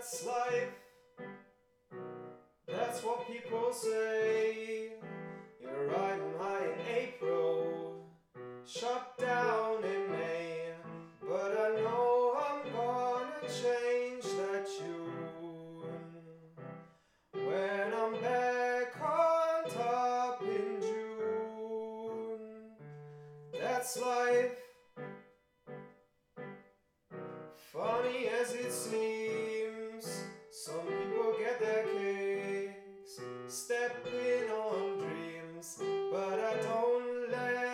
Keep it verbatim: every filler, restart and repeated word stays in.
That's life, that's what people say. You're riding high in April, shut down in May. But I know I'm gonna change that tune when I'm back on top in June. That's life, funny as it seems. Some people get their kicks stepping on dreams, but I don't let